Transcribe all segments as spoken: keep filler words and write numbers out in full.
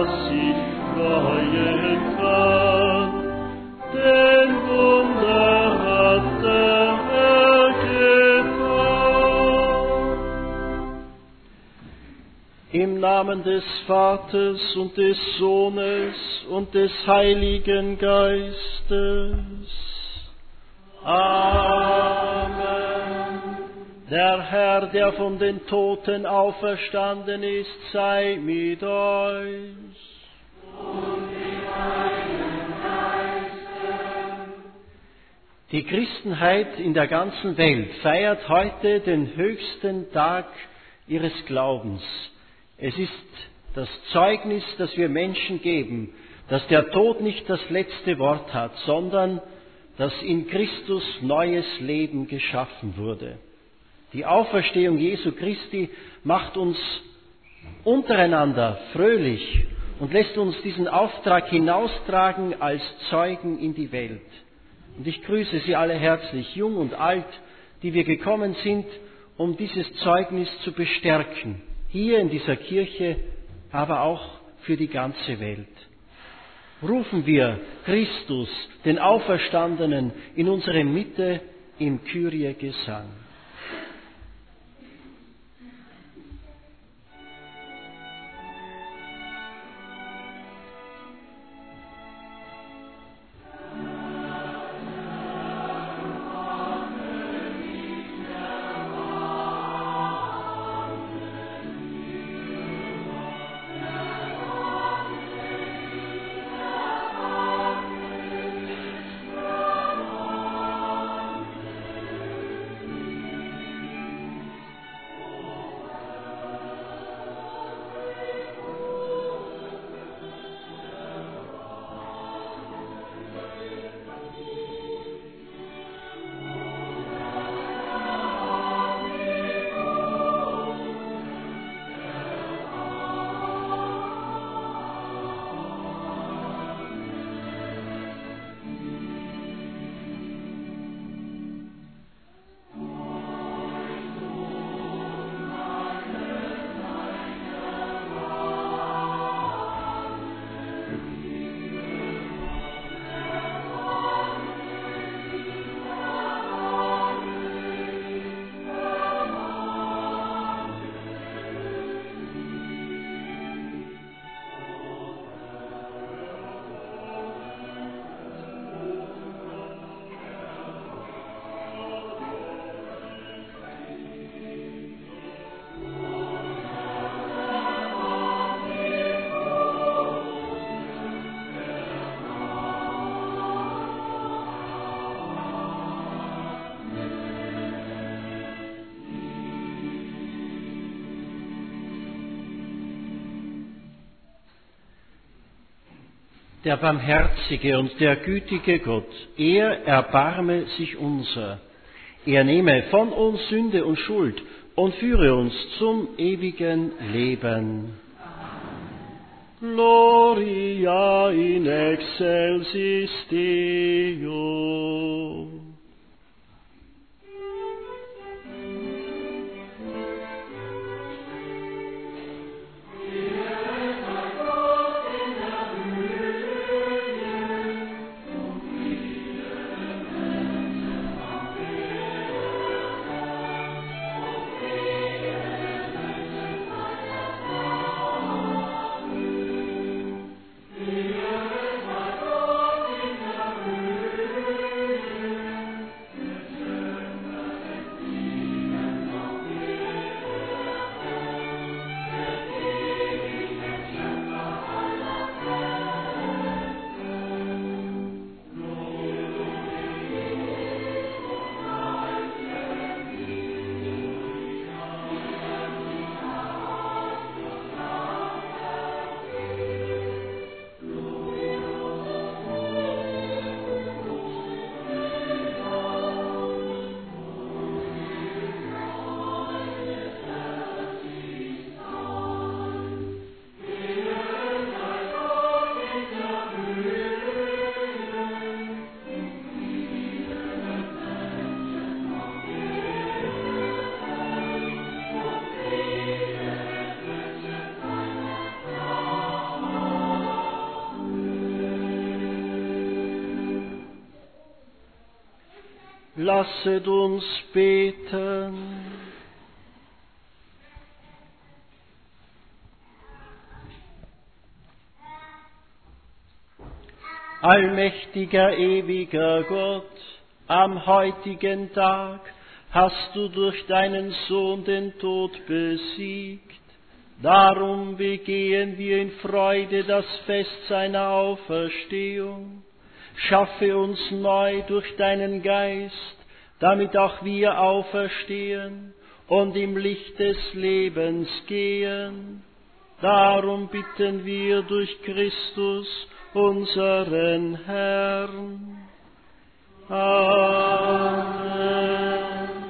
das sich freuen kann, denn Wunder hat der Herr getan. Im Namen des Vaters und des Sohnes und des Heiligen Geistes. Amen. Der Herr, der von den Toten auferstanden ist, sei mit euch. Und mit deinem Geiste. Die Christenheit in der ganzen Welt feiert heute den höchsten Tag ihres Glaubens. Es ist das Zeugnis, das wir Menschen geben, dass der Tod nicht das letzte Wort hat, sondern dass in Christus neues Leben geschaffen wurde. Die Auferstehung Jesu Christi macht uns untereinander fröhlich und lässt uns diesen Auftrag hinaustragen als Zeugen in die Welt. Und ich grüße Sie alle herzlich, jung und alt, die wir gekommen sind, um dieses Zeugnis zu bestärken, hier in dieser Kirche, aber auch für die ganze Welt. Rufen wir Christus, den Auferstandenen, in unsere Mitte im Kyrie-Gesang. Der barmherzige und der gütige Gott, er erbarme sich unser. Er nehme von uns Sünde und Schuld und führe uns zum ewigen Leben. Amen. Gloria in excelsis Deo. Lasset uns beten. Allmächtiger, ewiger Gott, am heutigen Tag hast du durch deinen Sohn den Tod besiegt. Darum begehen wir in Freude das Fest seiner Auferstehung. Schaffe uns neu durch deinen Geist, damit auch wir auferstehen und im Licht des Lebens gehen. Darum bitten wir durch Christus, unseren Herrn. Amen.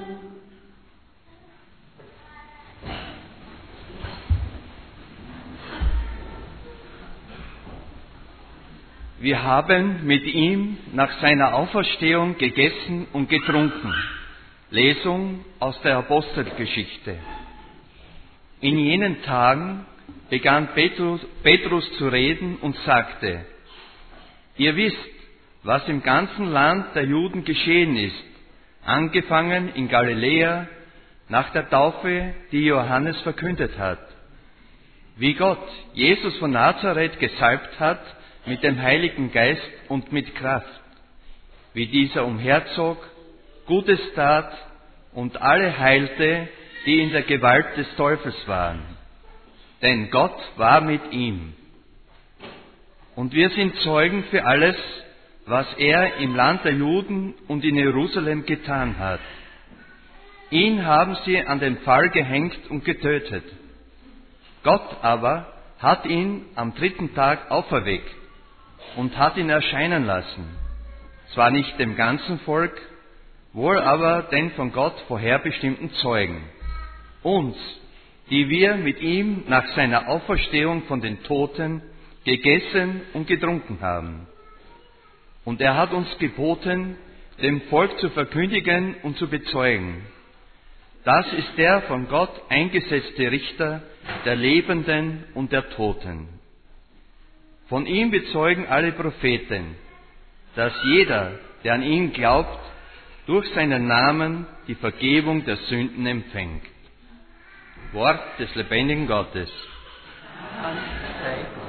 Wir haben mit ihm nach seiner Auferstehung gegessen und getrunken. Lesung aus der Apostelgeschichte. In jenen Tagen begann Petrus, Petrus zu reden und sagte: Ihr wisst, was im ganzen Land der Juden geschehen ist, angefangen in Galiläa nach der Taufe, die Johannes verkündet hat, wie Gott Jesus von Nazareth gesalbt hat mit dem Heiligen Geist und mit Kraft, wie dieser umherzog, Gutes tat und alle heilte, die in der Gewalt des Teufels waren. Denn Gott war mit ihm. Und wir sind Zeugen für alles, was er im Land der Juden und in Jerusalem getan hat. Ihn haben sie an den Pfahl gehängt und getötet. Gott aber hat ihn am dritten Tag auferweckt und hat ihn erscheinen lassen, zwar nicht dem ganzen Volk, wohl aber den von Gott vorherbestimmten Zeugen, uns, die wir mit ihm nach seiner Auferstehung von den Toten gegessen und getrunken haben. Und er hat uns geboten, dem Volk zu verkündigen und zu bezeugen: Das ist der von Gott eingesetzte Richter der Lebenden und der Toten. Von ihm bezeugen alle Propheten, dass jeder, der an ihn glaubt, durch seinen Namen die Vergebung der Sünden empfängt. Wort des lebendigen Gottes. Dank sei Gott.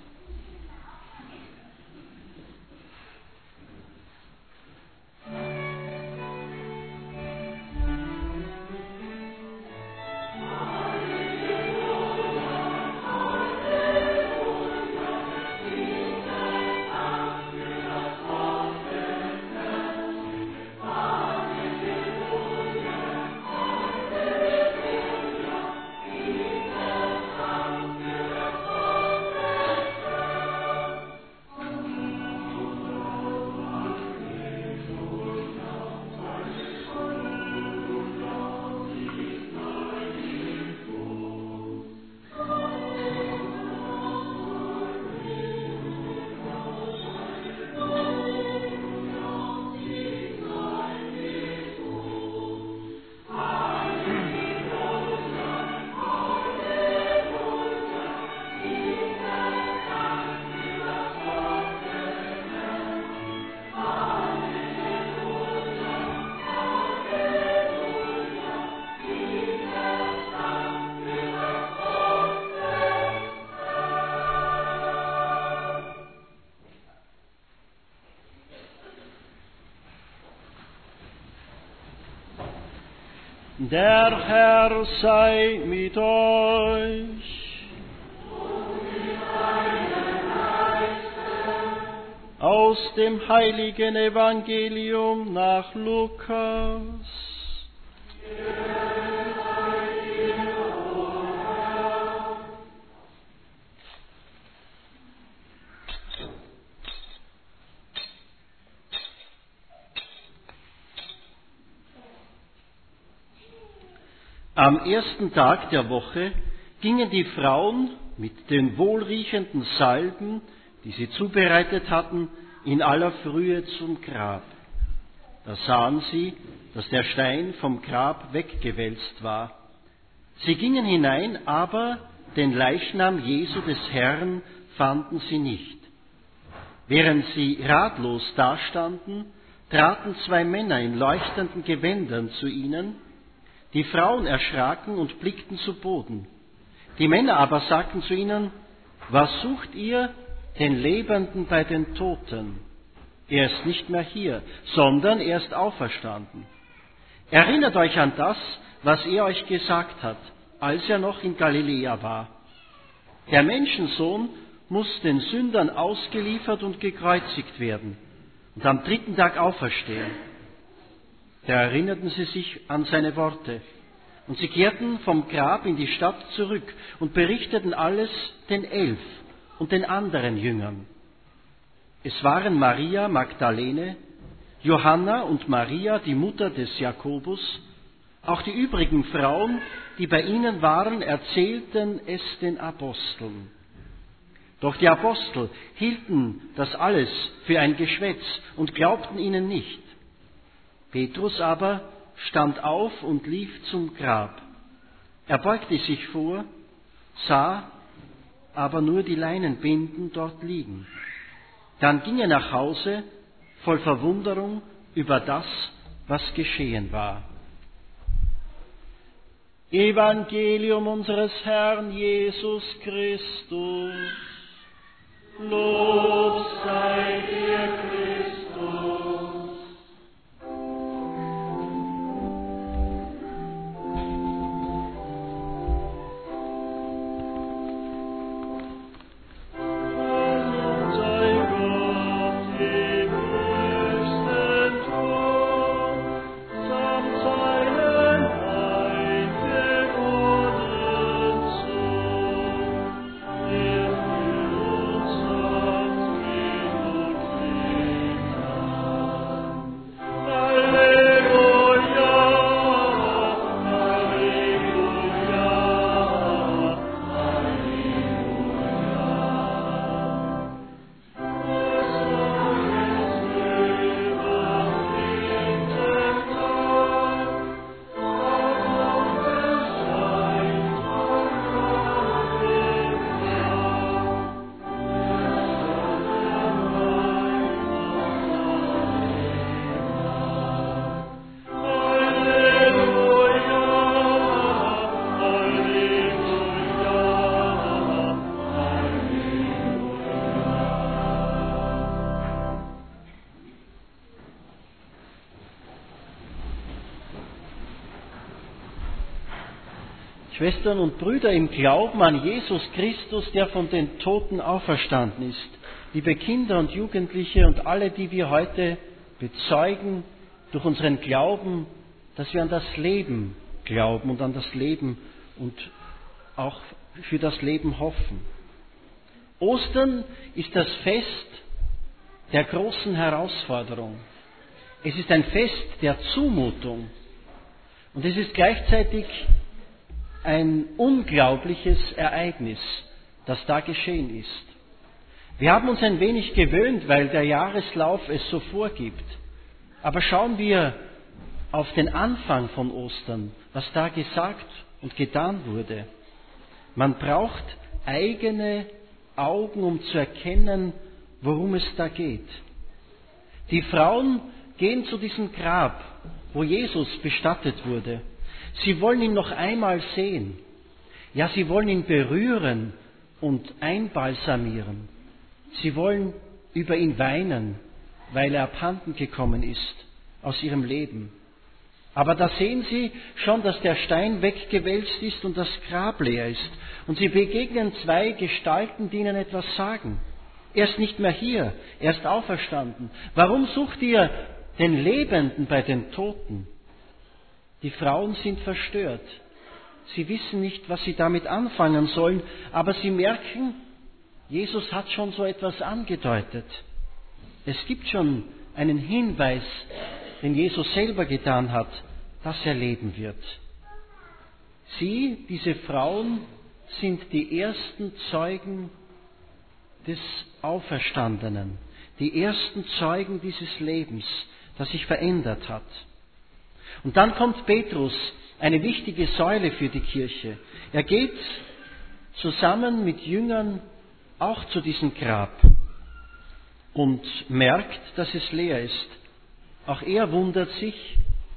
Der Herr sei mit euch. Aus dem heiligen Evangelium nach Lukas. Am ersten Tag der Woche gingen die Frauen mit den wohlriechenden Salben, die sie zubereitet hatten, in aller Frühe zum Grab. Da sahen sie, dass der Stein vom Grab weggewälzt war. Sie gingen hinein, aber den Leichnam Jesu des Herrn fanden sie nicht. Während sie ratlos dastanden, traten zwei Männer in leuchtenden Gewändern zu ihnen. Die Frauen erschraken und blickten zu Boden. Die Männer aber sagten zu ihnen: Was sucht ihr den Lebenden bei den Toten? Er ist nicht mehr hier, sondern er ist auferstanden. Erinnert euch an das, was er euch gesagt hat, als er noch in Galiläa war. Der Menschensohn muss den Sündern ausgeliefert und gekreuzigt werden und am dritten Tag auferstehen. Da erinnerten sie sich an seine Worte. Und sie kehrten vom Grab in die Stadt zurück und berichteten alles den Elf und den anderen Jüngern. Es waren Maria Magdalene, Johanna und Maria, die Mutter des Jakobus. Auch die übrigen Frauen, die bei ihnen waren, erzählten es den Aposteln. Doch die Apostel hielten das alles für ein Geschwätz und glaubten ihnen nicht. Petrus aber stand auf und lief zum Grab. Er beugte sich vor, sah aber nur die Leinenbinden dort liegen. Dann ging er nach Hause, voll Verwunderung über das, was geschehen war. Evangelium unseres Herrn Jesus Christus. Lob sei dir, Christus. Schwestern und Brüder im Glauben an Jesus Christus, der von den Toten auferstanden ist, liebe Kinder und Jugendliche und alle, die wir heute bezeugen durch unseren Glauben, dass wir an das Leben glauben und an das Leben und auch für das Leben hoffen. Ostern ist das Fest der großen Herausforderung. Es ist ein Fest der Zumutung und es ist gleichzeitig ein unglaubliches Ereignis, das da geschehen ist. Wir haben uns ein wenig gewöhnt, weil der Jahreslauf es so vorgibt. Aber schauen wir auf den Anfang von Ostern, was da gesagt und getan wurde. Man braucht eigene Augen, um zu erkennen, worum es da geht. Die Frauen gehen zu diesem Grab, wo Jesus bestattet wurde. Sie wollen ihn noch einmal sehen. Ja, sie wollen ihn berühren und einbalsamieren. Sie wollen über ihn weinen, weil er abhanden gekommen ist aus ihrem Leben. Aber da sehen sie schon, dass der Stein weggewälzt ist und das Grab leer ist. Und sie begegnen zwei Gestalten, die ihnen etwas sagen. Er ist nicht mehr hier, er ist auferstanden. Warum sucht ihr den Lebenden bei den Toten? Die Frauen sind verstört. Sie wissen nicht, was sie damit anfangen sollen, aber sie merken, Jesus hat schon so etwas angedeutet. Es gibt schon einen Hinweis, den Jesus selber getan hat, dass er leben wird. Sie, diese Frauen, sind die ersten Zeugen des Auferstandenen, die ersten Zeugen dieses Lebens, das sich verändert hat. Und dann kommt Petrus, eine wichtige Säule für die Kirche. Er geht zusammen mit Jüngern auch zu diesem Grab und merkt, dass es leer ist. Auch er wundert sich.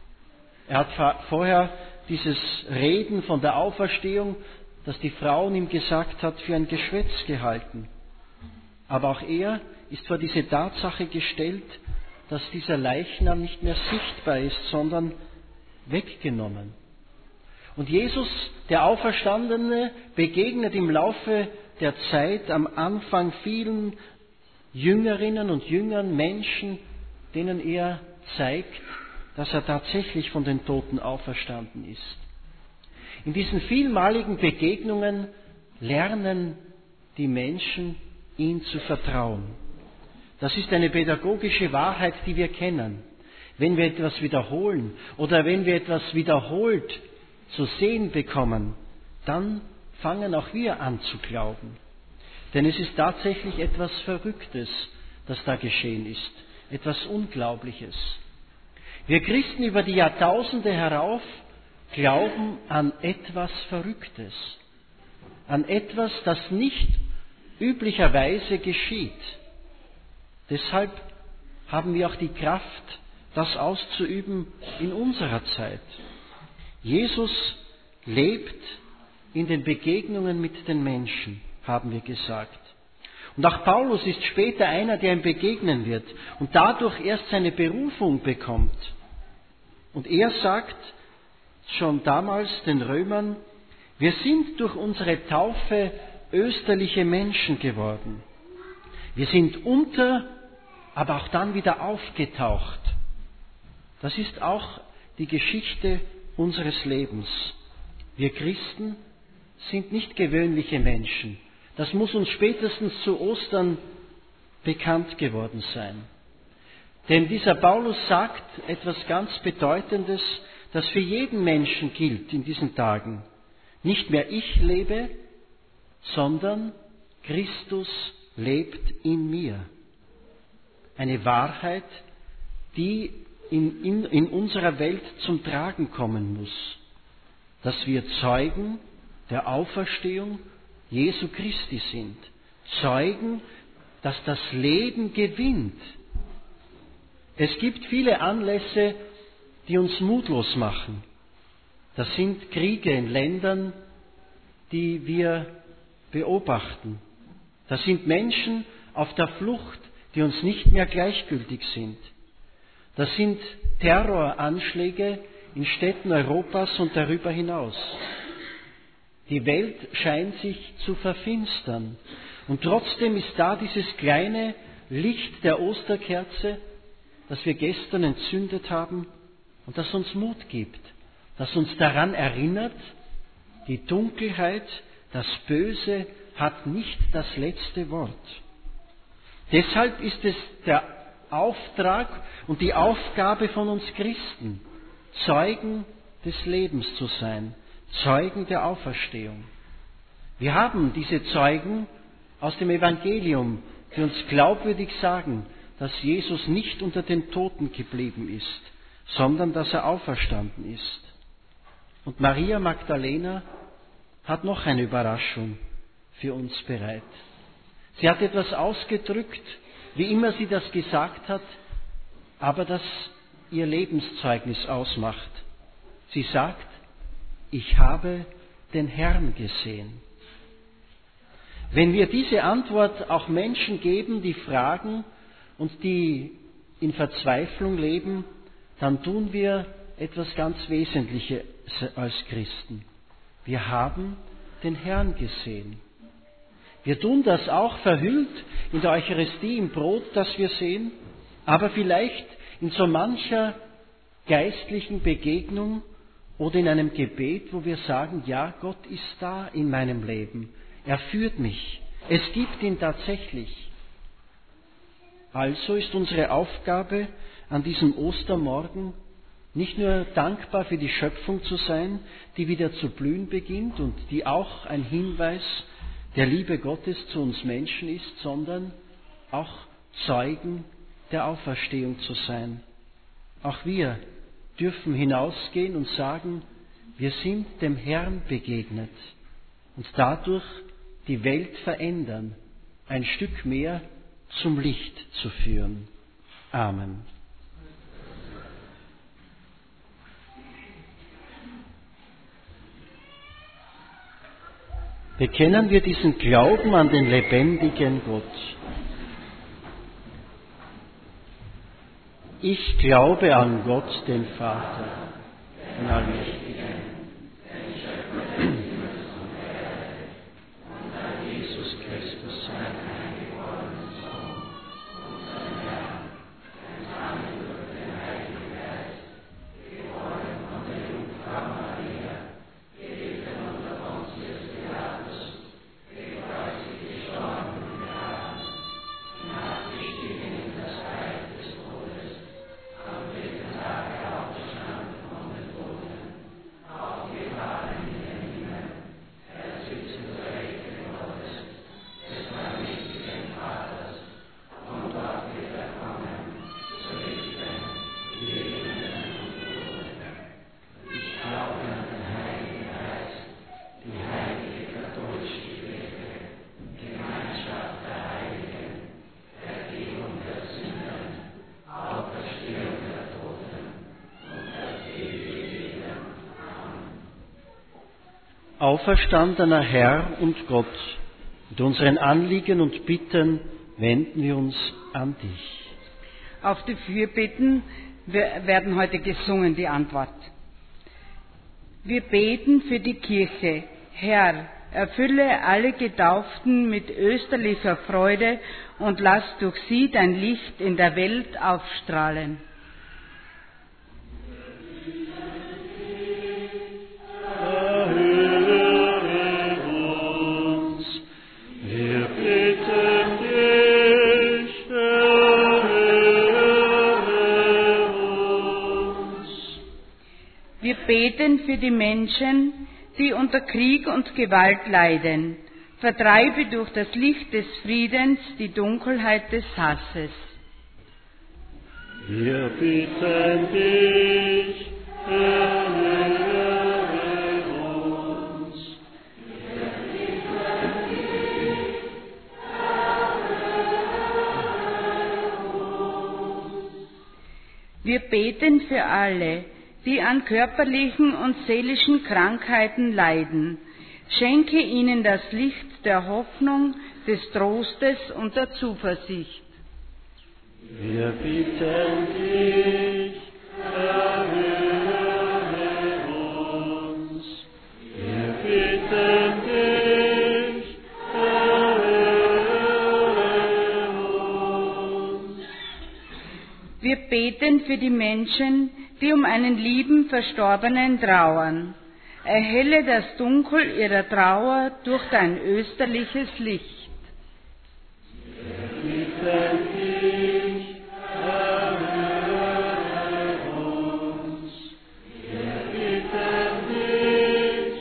Er hat vorher dieses Reden von der Auferstehung, das die Frauen ihm gesagt hat, für ein Geschwätz gehalten. Aber auch er ist vor diese Tatsache gestellt, dass dieser Leichnam nicht mehr sichtbar ist, sondern weggenommen. Und Jesus, der Auferstandene, begegnet im Laufe der Zeit am Anfang vielen Jüngerinnen und Jüngern, Menschen, denen er zeigt, dass er tatsächlich von den Toten auferstanden ist. In diesen vielmaligen Begegnungen lernen die Menschen, ihm zu vertrauen. Das ist eine pädagogische Wahrheit, die wir kennen. Wenn wir etwas wiederholen oder wenn wir etwas wiederholt zu sehen bekommen, dann fangen auch wir an zu glauben. Denn es ist tatsächlich etwas Verrücktes, das da geschehen ist, etwas Unglaubliches. Wir Christen über die Jahrtausende herauf glauben an etwas Verrücktes, an etwas, das nicht üblicherweise geschieht. Deshalb haben wir auch die Kraft, das auszuüben in unserer Zeit. Jesus lebt in den Begegnungen mit den Menschen, haben wir gesagt. Und auch Paulus ist später einer, der ihm begegnen wird und dadurch erst seine Berufung bekommt. Und er sagt schon damals den Römern, wir sind durch unsere Taufe österliche Menschen geworden. Wir sind unter, aber auch dann wieder aufgetaucht. Das ist auch die Geschichte unseres Lebens. Wir Christen sind nicht gewöhnliche Menschen. Das muss uns spätestens zu Ostern bekannt geworden sein. Denn dieser Paulus sagt etwas ganz Bedeutendes, das für jeden Menschen gilt in diesen Tagen. Nicht mehr ich lebe, sondern Christus lebt in mir. Eine Wahrheit, die in, in, in unserer Welt zum Tragen kommen muss. Dass wir Zeugen der Auferstehung Jesu Christi sind. Zeugen, dass das Leben gewinnt. Es gibt viele Anlässe, die uns mutlos machen. Das sind Kriege in Ländern, die wir beobachten. Das sind Menschen auf der Flucht, die uns nicht mehr gleichgültig sind. Das sind Terroranschläge in Städten Europas und darüber hinaus. Die Welt scheint sich zu verfinstern. Und trotzdem ist da dieses kleine Licht der Osterkerze, das wir gestern entzündet haben und das uns Mut gibt, das uns daran erinnert, die Dunkelheit, das Böse hat nicht das letzte Wort. Deshalb ist es der Auftrag und die Aufgabe von uns Christen, Zeugen des Lebens zu sein, Zeugen der Auferstehung. Wir haben diese Zeugen aus dem Evangelium, die uns glaubwürdig sagen, dass Jesus nicht unter den Toten geblieben ist, sondern dass er auferstanden ist. Und Maria Magdalena hat noch eine Überraschung für uns bereit. Sie hat etwas ausgedrückt, wie immer sie das gesagt hat, aber das ihr Lebenszeugnis ausmacht. Sie sagt, ich habe den Herrn gesehen. Wenn wir diese Antwort auch Menschen geben, die fragen und die in Verzweiflung leben, dann tun wir etwas ganz Wesentliches als Christen. Wir haben den Herrn gesehen. Wir tun das auch verhüllt in der Eucharistie, im Brot, das wir sehen, aber vielleicht in so mancher geistlichen Begegnung oder in einem Gebet, wo wir sagen, ja, Gott ist da in meinem Leben. Er führt mich. Es gibt ihn tatsächlich. Also ist unsere Aufgabe an diesem Ostermorgen nicht nur dankbar für die Schöpfung zu sein, die wieder zu blühen beginnt und die auch ein Hinweis der Liebe Gottes zu uns Menschen ist, sondern auch Zeugen der Auferstehung zu sein. Auch wir dürfen hinausgehen und sagen, wir sind dem Herrn begegnet und dadurch die Welt verändern, ein Stück mehr zum Licht zu führen. Amen. bekennen wir diesen Glauben an den lebendigen Gott. Ich glaube an Gott, den Vater, den Allmächtigen. Auferstandener Herr und Gott, mit unseren Anliegen und Bitten wenden wir uns an dich. Auf die Fürbitten werden heute gesungen, die Antwort. Wir beten für die Kirche. Herr, erfülle alle Getauften mit österlicher Freude und lass durch sie dein Licht in der Welt aufstrahlen. Wir beten für die Menschen, die unter Krieg und Gewalt leiden. Vertreibe durch das Licht des Friedens die Dunkelheit des Hasses. Wir bitten dich, erhöre uns. Wir bitten dich, erhöre uns. Wir beten für alle, die an körperlichen und seelischen Krankheiten leiden. Schenke ihnen das Licht der Hoffnung, des Trostes und der Zuversicht. Wir bitten dich, erhöre uns. Wir bitten dich, erhöre uns. Wir beten für die Menschen, die um einen lieben Verstorbenen trauern. Erhelle das Dunkel ihrer Trauer durch dein österliches Licht. Wir bitten dich, erhöre uns. Wir bitten dich,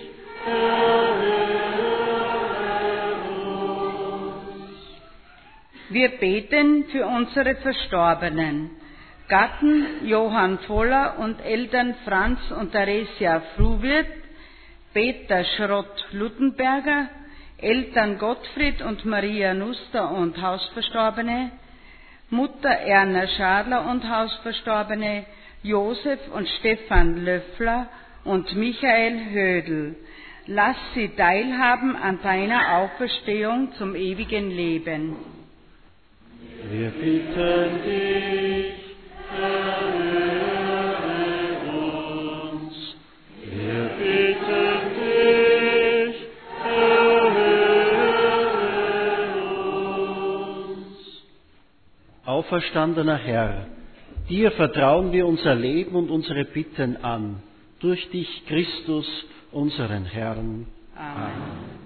erhöre uns. Wir beten für unsere Verstorbenen. Gatten Johann Voller und Eltern Franz und Theresia Fruwirt, Peter Schrott-Luttenberger, Eltern Gottfried und Maria Nuster und Hausverstorbene, Mutter Erna Schadler und Hausverstorbene, Josef und Stefan Löffler und Michael Hödel. Lass sie teilhaben an deiner Auferstehung zum ewigen Leben. Wir bitten dich, erhöre uns. Wir bitten dich, erhöre uns. Auferstandener Herr, dir vertrauen wir unser Leben und unsere Bitten an, durch dich Christus, unseren Herrn. Amen. Amen.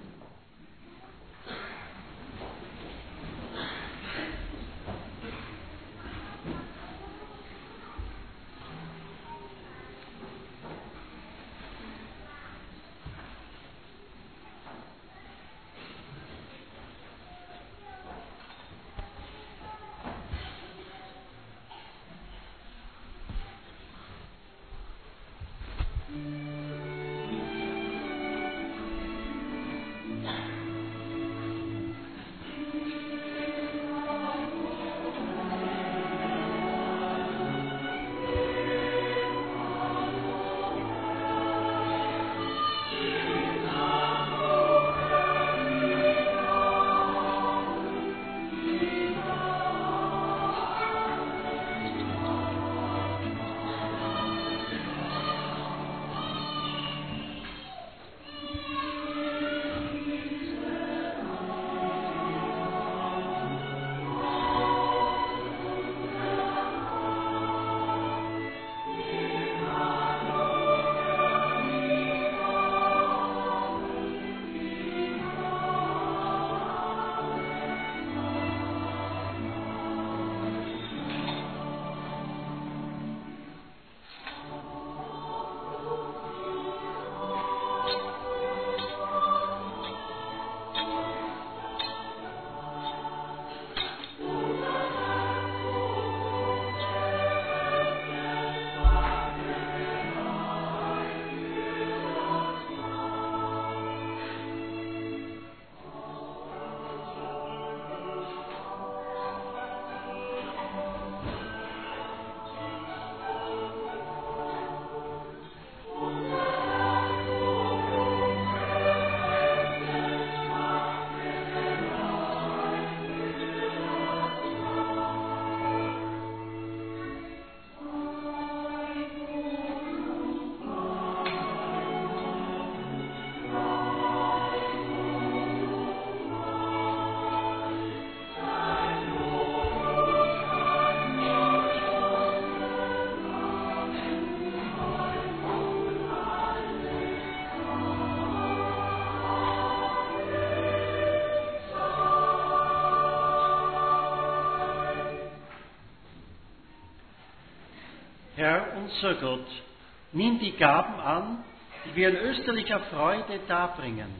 Herr unser Gott, nimm die Gaben an, die wir in österlicher Freude darbringen.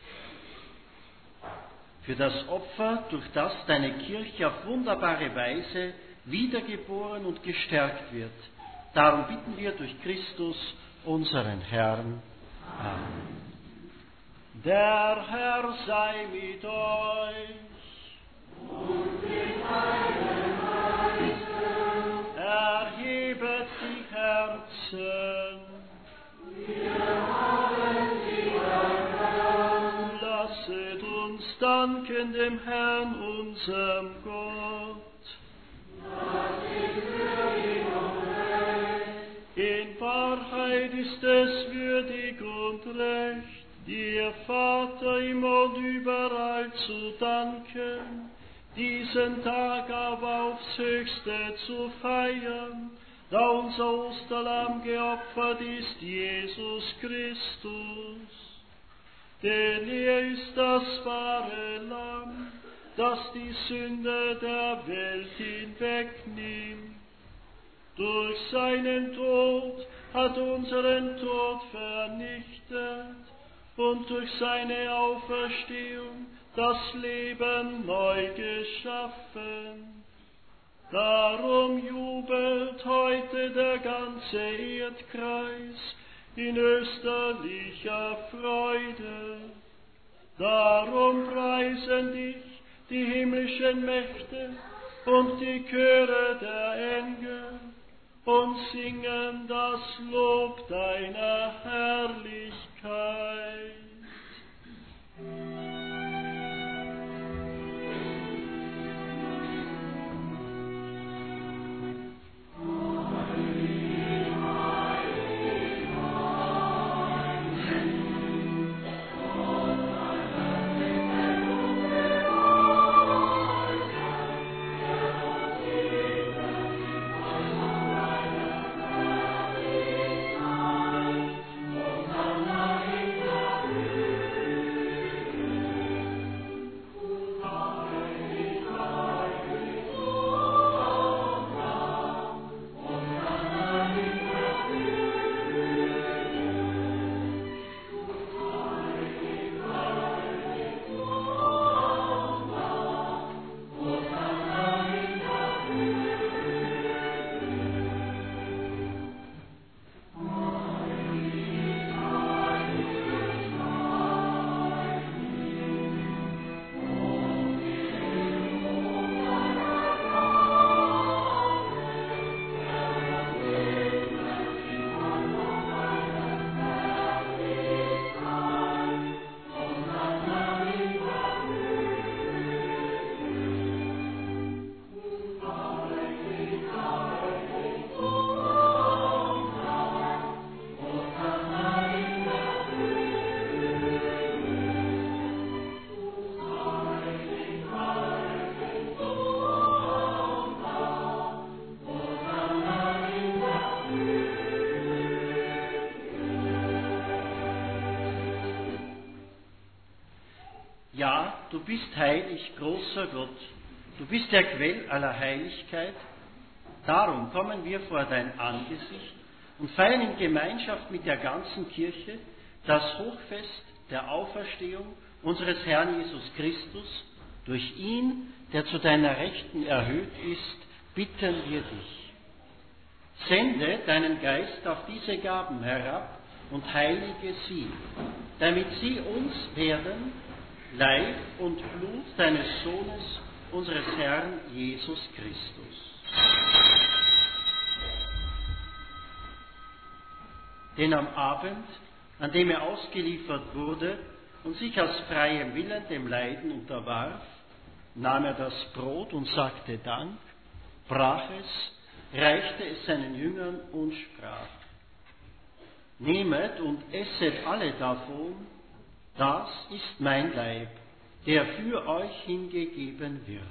Für das Opfer, durch das deine Kirche auf wunderbare Weise wiedergeboren und gestärkt wird. Darum bitten wir durch Christus, unseren Herrn. Amen. Der Herr sei mit euch. Und mit deinem Geiste. Erhebet die Herzen. Wir haben sie erkannt. Lasset uns danken dem Herrn, unserem Gott. Das ist würdig und recht. In Wahrheit ist es würdig und recht, dir, Vater, immer und überall zu danken, diesen Tag aber aufs Höchste zu feiern, da unser Osterlamm geopfert ist, Jesus Christus. Denn er ist das wahre Lamm, das die Sünde der Welt hinwegnimmt. Durch seinen Tod hat unseren Tod vernichtet und durch seine Auferstehung das Leben neu geschaffen. Darum jubelt heute der ganze Erdkreis in österlicher Freude. Darum preisen dich die himmlischen Mächte und die Chöre der Engel und singen das Lob deiner Herrlichkeit. Ja, du bist heilig, großer Gott. Du bist der Quell aller Heiligkeit. Darum kommen wir vor dein Angesicht und feiern in Gemeinschaft mit der ganzen Kirche das Hochfest der Auferstehung unseres Herrn Jesus Christus. Durch ihn, der zu deiner Rechten erhöht ist, bitten wir dich. Sende deinen Geist auf diese Gaben herab und heilige sie, damit sie uns werden, Leib und Blut deines Sohnes, unseres Herrn Jesus Christus. Denn am Abend, an dem er ausgeliefert wurde und sich aus freiem Willen dem Leiden unterwarf, nahm er das Brot und sagte Dank, brach es, reichte es seinen Jüngern und sprach: Nehmet und esset alle davon, das ist mein Leib, der für euch hingegeben wird.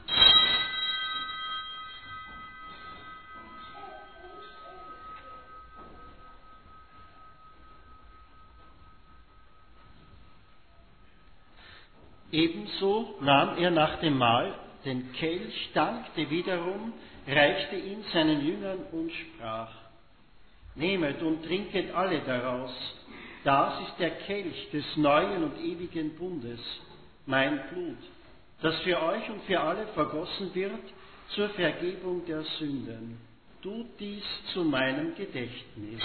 Ebenso nahm er nach dem Mahl den Kelch, dankte wiederum, reichte ihn seinen Jüngern und sprach: Nehmet und trinket alle daraus. Das ist der Kelch des neuen und ewigen Bundes, mein Blut, das für euch und für alle vergossen wird zur Vergebung der Sünden. Tut dies zu meinem Gedächtnis.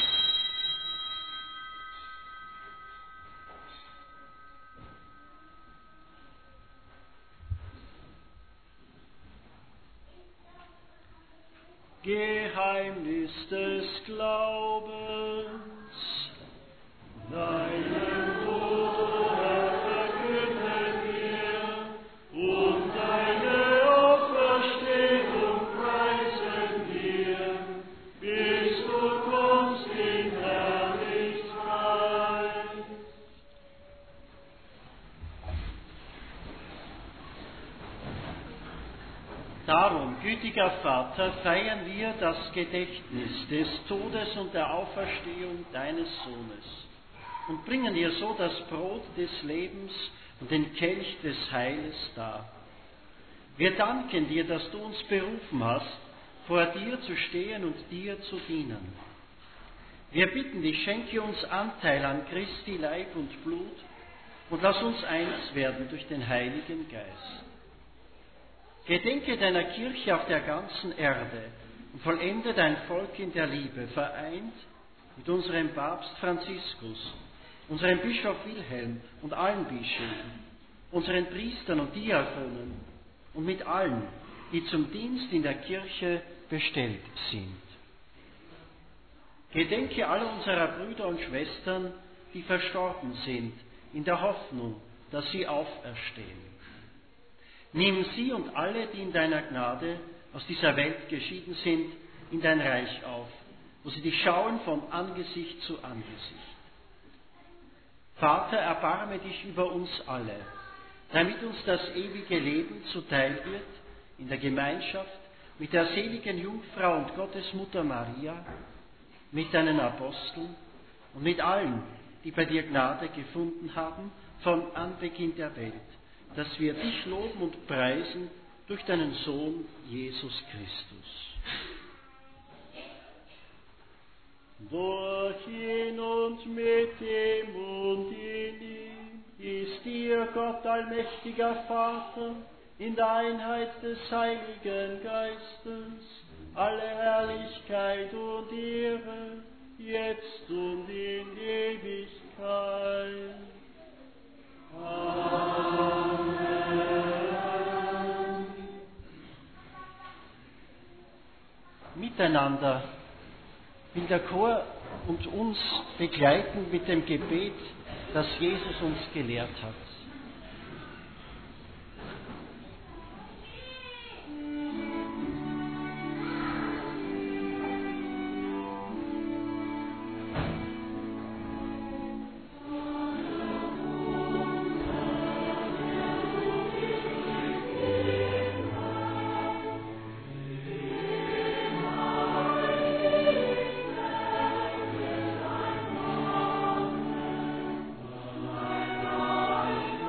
Geheimnis des Glaubens. Deinen Tod, Herr, verkünden wir, und deine Auferstehung preisen wir, bis du kommst in Herrlichkeit. Darum, gütiger Vater, feiern wir das Gedächtnis des Todes und der Auferstehung deines Sohnes und bringen dir so das Brot des Lebens und den Kelch des Heiles dar. Wir danken dir, dass du uns berufen hast, vor dir zu stehen und dir zu dienen. Wir bitten dich, schenke uns Anteil an Christi Leib und Blut und lass uns eins werden durch den Heiligen Geist. Gedenke deiner Kirche auf der ganzen Erde und vollende dein Volk in der Liebe, vereint mit unserem Papst Franziskus, unserem Bischof Wilhelm und allen Bischöfen, unseren Priestern und Diakonen und mit allen, die zum Dienst in der Kirche bestellt sind. Gedenke aller unserer Brüder und Schwestern, die verstorben sind, in der Hoffnung, dass sie auferstehen. Nimm sie und alle, die in deiner Gnade aus dieser Welt geschieden sind, in dein Reich auf, wo sie dich schauen von Angesicht zu Angesicht. Vater, erbarme dich über uns alle, damit uns das ewige Leben zuteil wird in der Gemeinschaft mit der seligen Jungfrau und Gottesmutter Maria, mit deinen Aposteln und mit allen, die bei dir Gnade gefunden haben von Anbeginn der Welt, dass wir dich loben und preisen durch deinen Sohn Jesus Christus. Durch ihn und mit ihm und in ihm ist dir, Gott allmächtiger Vater, in der Einheit des Heiligen Geistes, alle Herrlichkeit und Ehre, jetzt und in Ewigkeit. Amen. Miteinander will der Chor und uns begleiten mit dem Gebet, das Jesus uns gelehrt hat. Amen.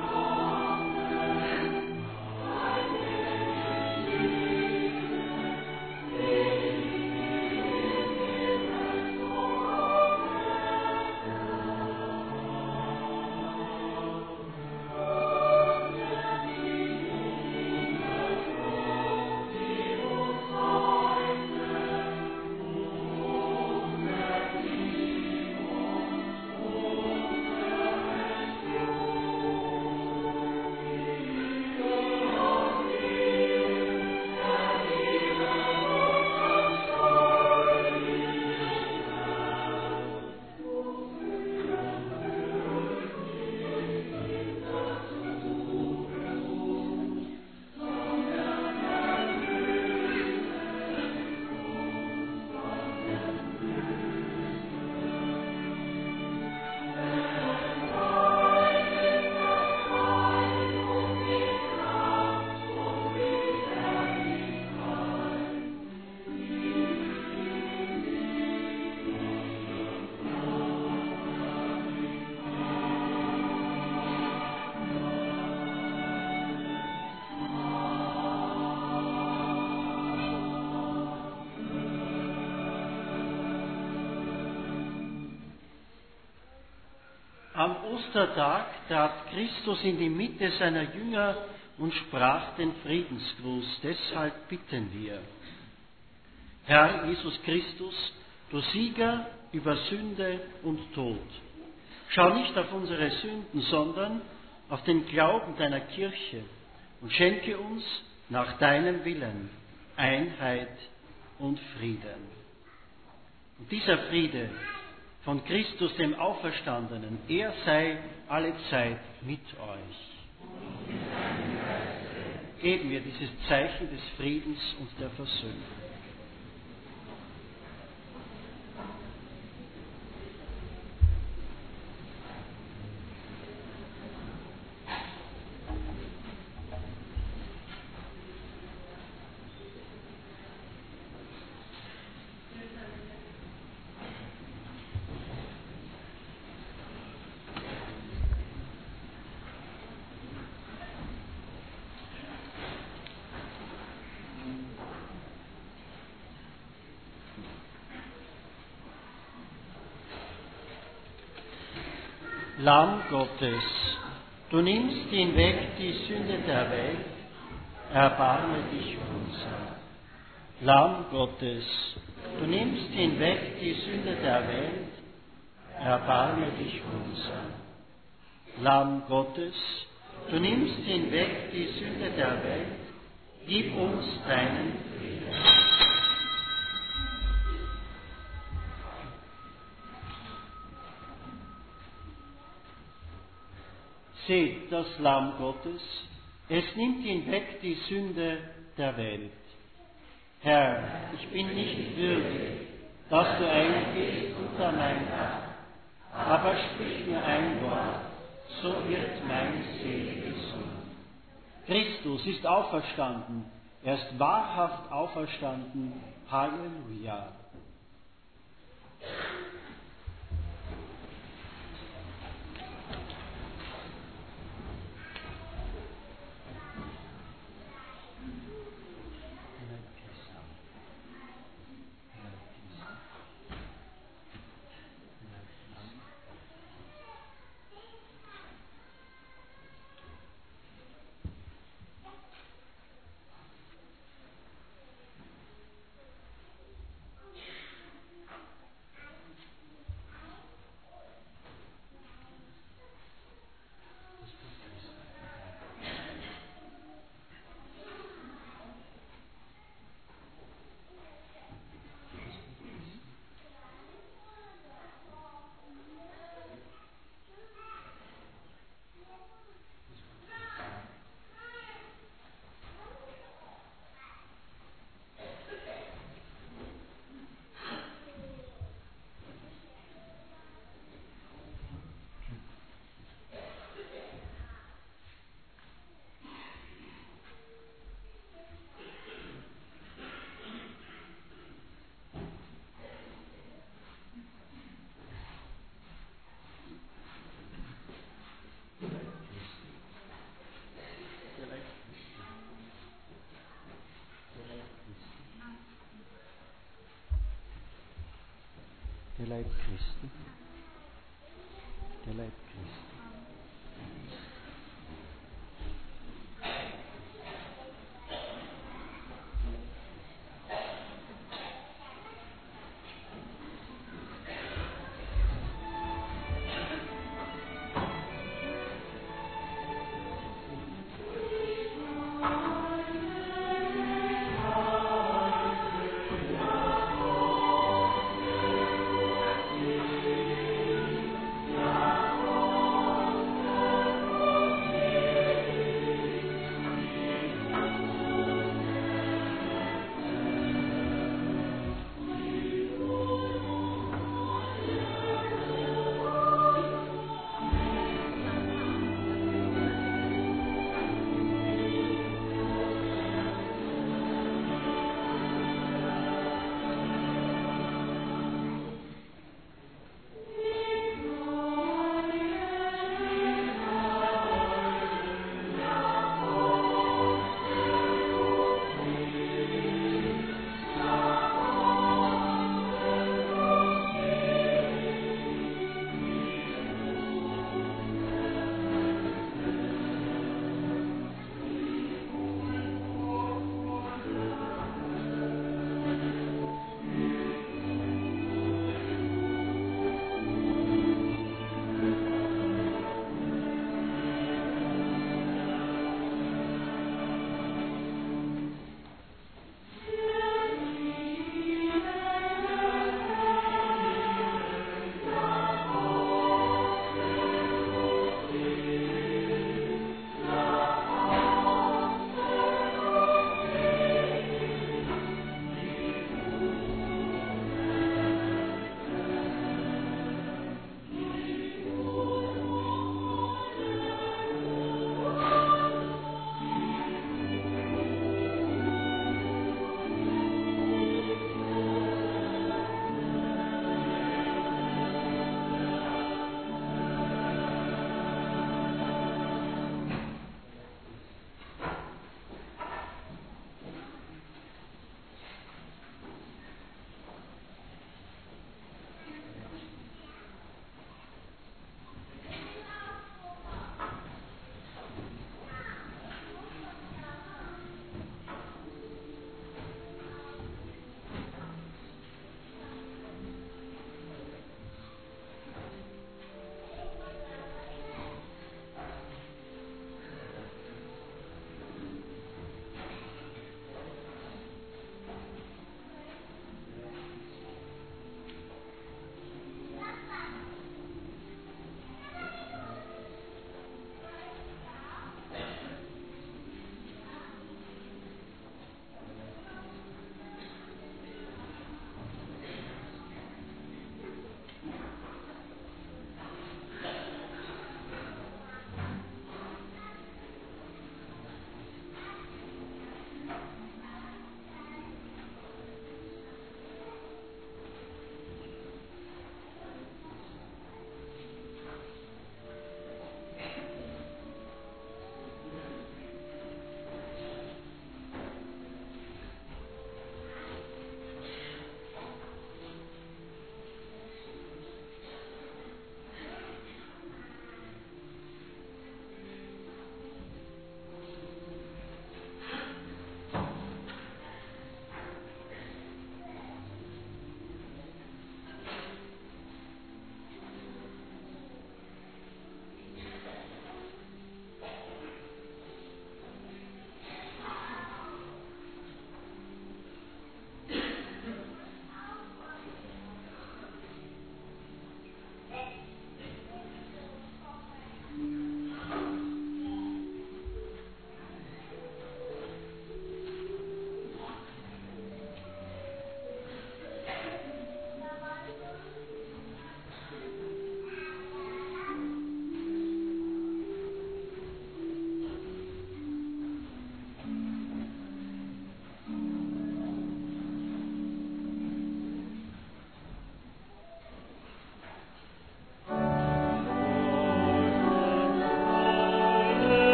Am Ostertag trat Christus in die Mitte seiner Jünger und sprach den Friedensgruß. Deshalb bitten wir. Herr Jesus Christus, du Sieger über Sünde und Tod, schau nicht auf unsere Sünden, sondern auf den Glauben deiner Kirche und schenke uns nach deinem Willen Einheit und Frieden. Und dieser Friede von Christus, dem Auferstandenen, er sei alle Zeit mit euch. Geben wir dieses Zeichen des Friedens und der Versöhnung. Lamm Gottes, du nimmst hinweg die Sünde der Welt, erbarme dich unser. Lamm Gottes, du nimmst hinweg die Sünde der Welt, erbarme dich unser. Lamm Gottes, du nimmst hinweg die Sünde der Welt, gib uns deinen Frieden. Seht das Lamm Gottes, es nimmt hinweg die Sünde der Welt. Herr, ich bin nicht würdig, dass du eingehst unter mein Dach, aber sprich mir ein Wort, so wird meine Seele gesund. Christus ist auferstanden, er ist wahrhaft auferstanden. Halleluja. Der Leib Christi. Der Leib Christi. Ja.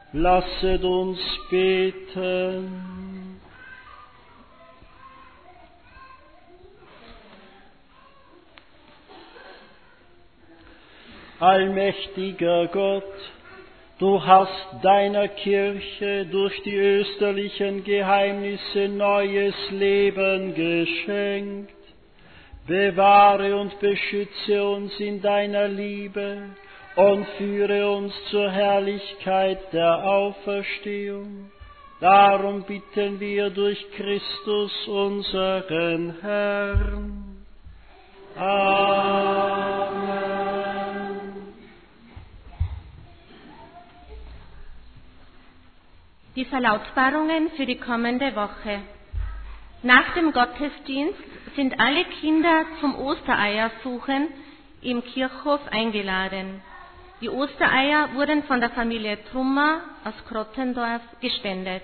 Lasset uns beten. Allmächtiger Gott, du hast deiner Kirche durch die österlichen Geheimnisse neues Leben geschenkt. Bewahre und beschütze uns in deiner Liebe und führe uns zur Herrlichkeit der Auferstehung. Darum bitten wir durch Christus unseren Herrn. Amen. Die Verlautbarungen für die kommende Woche. Nach dem Gottesdienst sind alle Kinder zum Ostereiersuchen im Kirchhof eingeladen. Die Ostereier wurden von der Familie Trummer aus Krottendorf gespendet.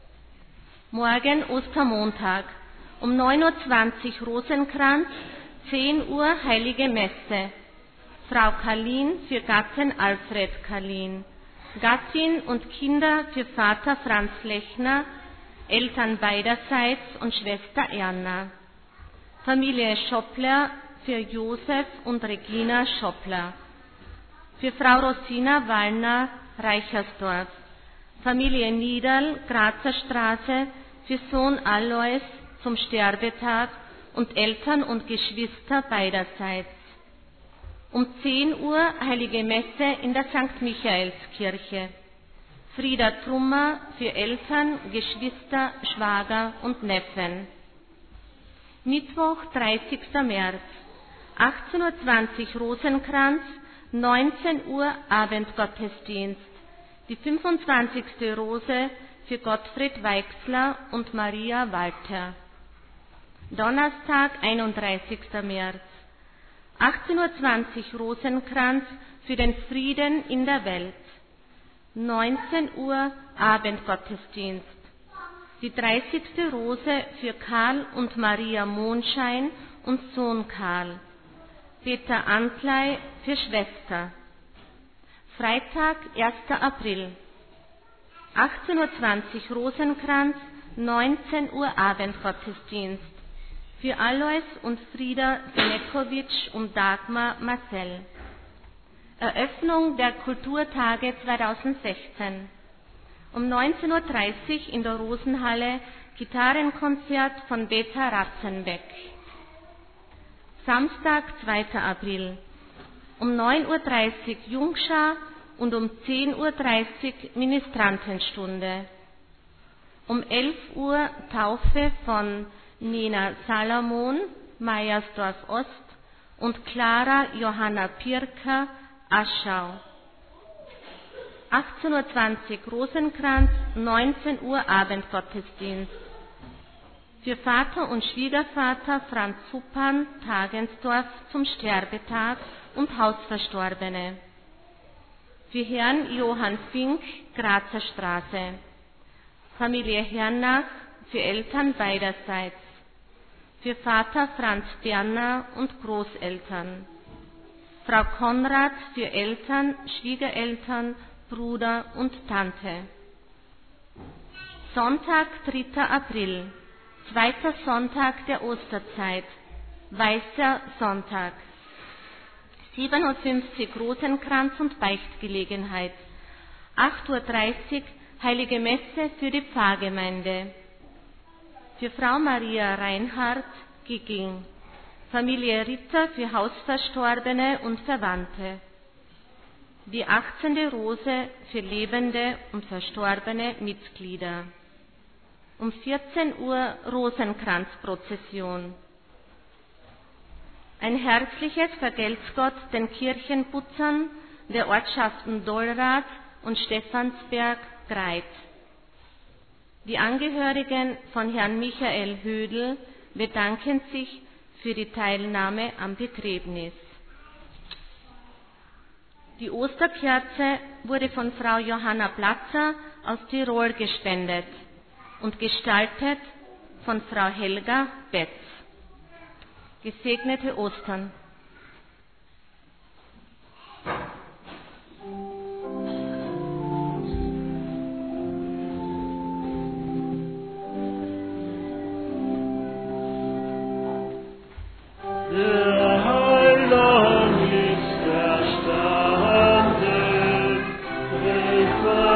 Morgen Ostermontag, um neun Uhr zwanzig Rosenkranz, zehn Uhr Heilige Messe. Frau Karlin für Gatten Alfred Karlin, Gattin und Kinder für Vater Franz Lechner, Eltern beiderseits und Schwester Erna. Familie Schoppler für Josef und Regina Schoppler. Für Frau Rosina Wallner, Reichersdorf. Familie Niederl, Grazer Straße, für Sohn Alois zum Sterbetag und Eltern und Geschwister beiderseits. Um zehn Uhr Heilige Messe in der Sankt Michaelskirche. Frieda Trummer für Eltern, Geschwister, Schwager und Neffen. Mittwoch, dreißigster März, achtzehn Uhr zwanzig Rosenkranz, neunzehn Uhr Abendgottesdienst. Die fünfundzwanzigste Rose für Gottfried Weixler und Maria Walter. Donnerstag, einunddreißigster März, achtzehn Uhr zwanzig Rosenkranz für den Frieden in der Welt. neunzehn Uhr Abendgottesdienst. Die dreißigste Rose für Karl und Maria Mondschein und Sohn Karl. Peter Antlei für Schwester. Freitag, erster April. achtzehn Uhr zwanzig Rosenkranz, neunzehn Uhr Abendgottesdienst. Für Alois und Frieda Senekowitsch und Dagmar Marcel. Eröffnung der Kulturtage zweitausendsechzehn. Um neunzehn Uhr dreißig in der Rosenhalle Gitarrenkonzert von Beta Ratzenbeck. Samstag, zweiter April. Um neun Uhr dreißig Jungschar und um zehn Uhr dreißig Ministrantenstunde. Um elf Uhr Taufe von Nina Salomon, Meiersdorf Ost, und Clara Johanna Pirker, Aschau. achtzehn Uhr zwanzig Rosenkranz, neunzehn Uhr Abendgottesdienst. Für Vater und Schwiegervater Franz Suppan, Tagensdorf, zum Sterbetag und Hausverstorbene. Für Herrn Johann Fink, Grazer Straße. Familie Hernach, für Eltern beiderseits. Für Vater Franz Berner und Großeltern. Frau Konrad für Eltern, Schwiegereltern, Bruder und Tante. Sonntag, dritter April, zweiter Sonntag der Osterzeit, Weißer Sonntag. sieben Uhr fünfzig Rosenkranz und Beichtgelegenheit. acht Uhr dreißig Heilige Messe für die Pfarrgemeinde. Für Frau Maria Reinhardt, Gigging. Familie Ritter für Hausverstorbene und Verwandte. Die achtzehnte Rose für lebende und verstorbene Mitglieder. Um vierzehn Uhr Rosenkranzprozession. Ein herzliches Vergelt's Gott den Kirchenputzern der Ortschaften Dollrath und Stephansberg, Greit. Die Angehörigen von Herrn Michael Hödel bedanken sich für die Teilnahme am Begräbnis. Die Osterkerze wurde von Frau Johanna Platzer aus Tirol gespendet und gestaltet von Frau Helga Betz. Gesegnete Ostern!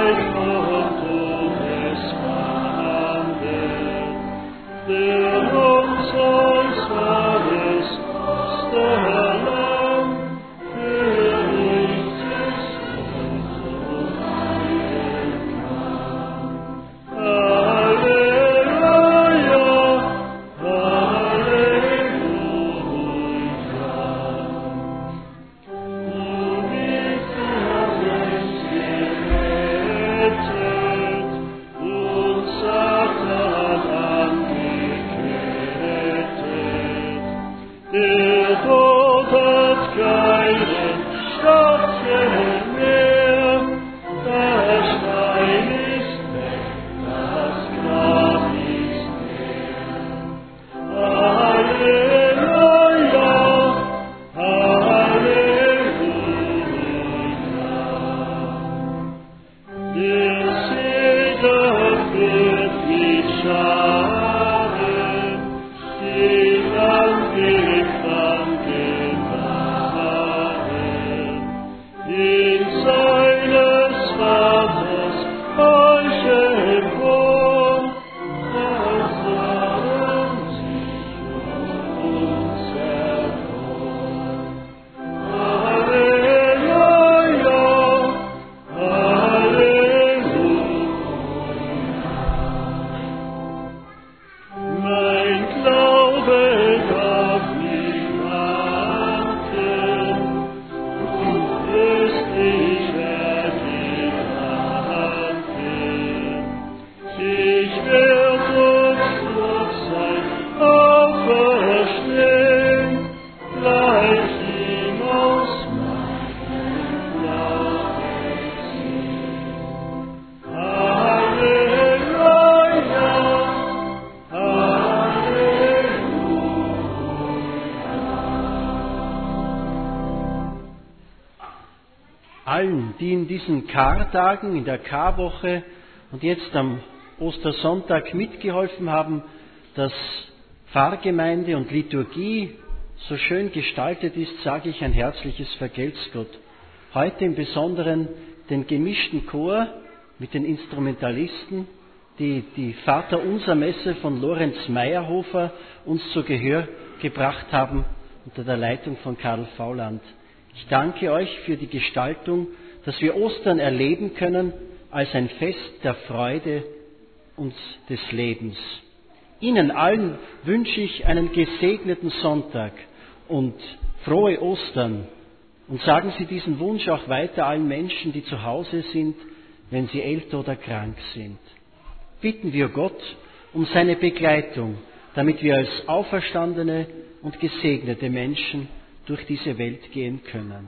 Allen, die in diesen Kartagen, in der Karwoche und jetzt am Ostersonntag mitgeholfen haben, dass Pfarrgemeinde und Liturgie so schön gestaltet ist, sage ich ein herzliches Vergelt's Gott. Heute im Besonderen den gemischten Chor mit den Instrumentalisten, die die Vaterunser-Messe von Lorenz Meyerhofer uns zu Gehör gebracht haben, unter der Leitung von Karl Fauland. Ich danke euch für die Gestaltung, dass wir Ostern erleben können als ein Fest der Freude und des Lebens. Ihnen allen wünsche ich einen gesegneten Sonntag und frohe Ostern. Und sagen Sie diesen Wunsch auch weiter allen Menschen, die zu Hause sind, wenn sie älter oder krank sind. Bitten wir Gott um seine Begleitung, damit wir als auferstandene und gesegnete Menschen durch diese Welt gehen können.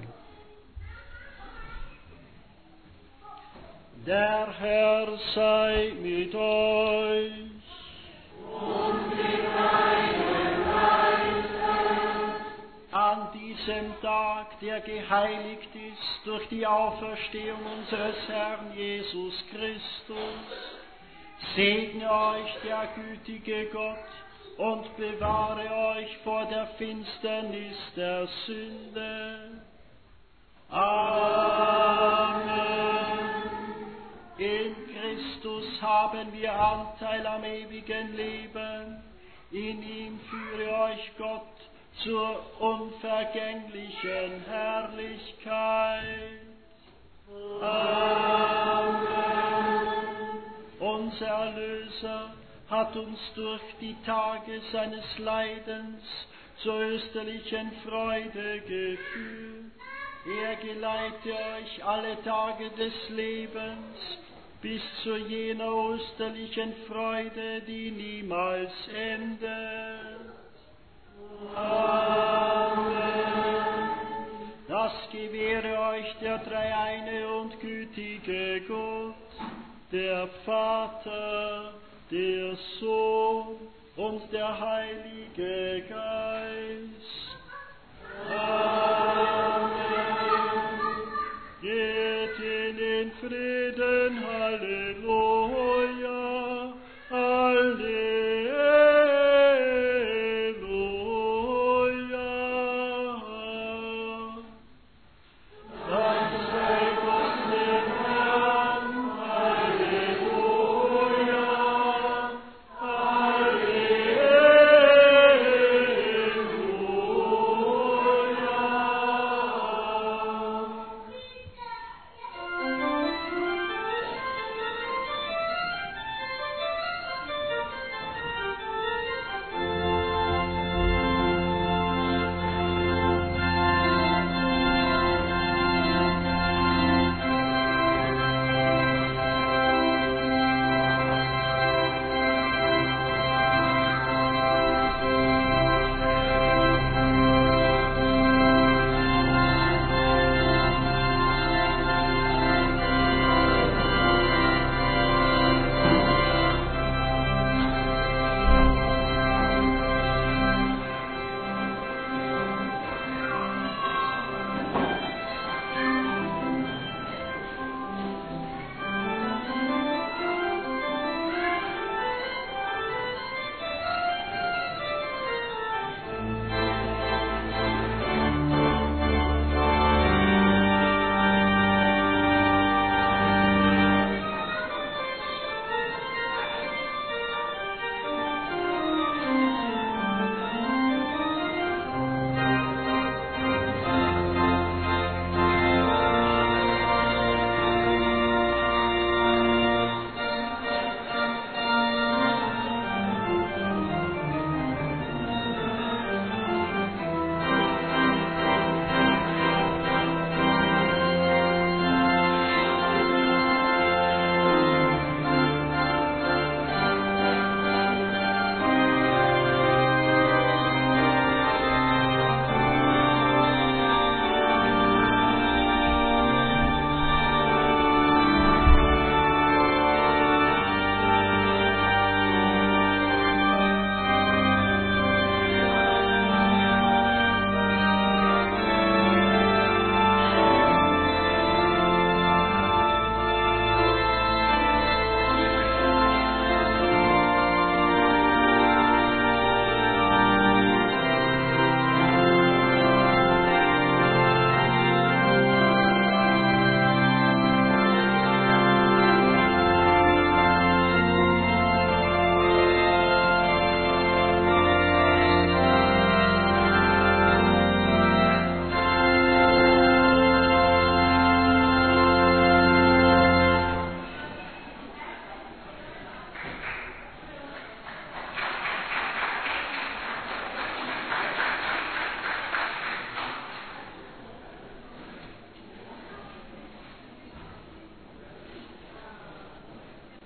Der Herr sei mit euch. Und mit deinem Geiste. An diesem Tag, der geheiligt ist durch die Auferstehung unseres Herrn Jesus Christus, segne euch der gütige Gott und bewahre euch vor der Finsternis der Sünde. Amen. In Christus haben wir Anteil am ewigen Leben. In ihm führe euch Gott zur unvergänglichen Herrlichkeit. Amen. Unser Erlöser hat uns durch die Tage seines Leidens zur österlichen Freude geführt. Er geleite euch alle Tage des Lebens bis zu jener österlichen Freude, die niemals endet. Amen. Das gewähre euch der dreieine und gütige Gott, der Vater, der Sohn und der Heilige Geist. Amen. Geht in den Frieden, Halleluja.